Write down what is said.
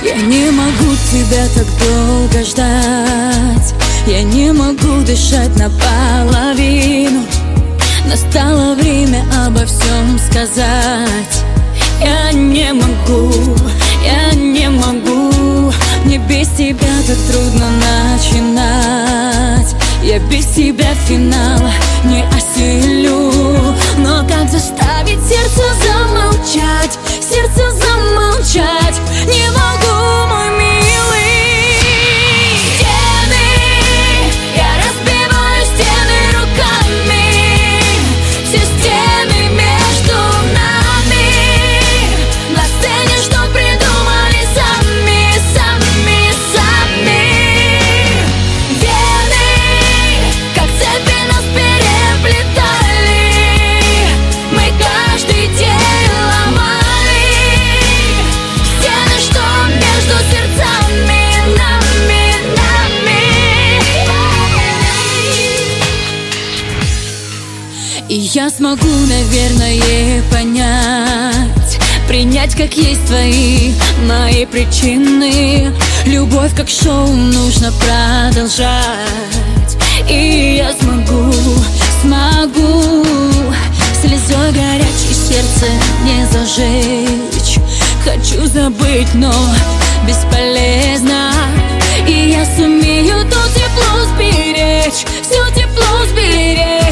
Я не могу тебя так долго ждать, я не могу дышать наполовину. Настало время обо всем сказать. Я не могу, мне без тебя так трудно начинать. Я без тебя финала не осилю. Но как заставить сердце замолчать, сердце замолчать? Не могу, мой милый. Стены, я разбиваю стены руками, все стены между нами. На сцене что придумали сами. Вены, как цепи нас переплетали, мы каждый день ломали стены, что между сердцами, нами. И я смогу, наверное, понять, принять как есть твои мои причины. Любовь как шоу нужно продолжать. И я смогу слезой горячей сердце не зажечь. Хочу забыть, но бесполезно. И я сумею то тепло сберечь, все тепло сберечь.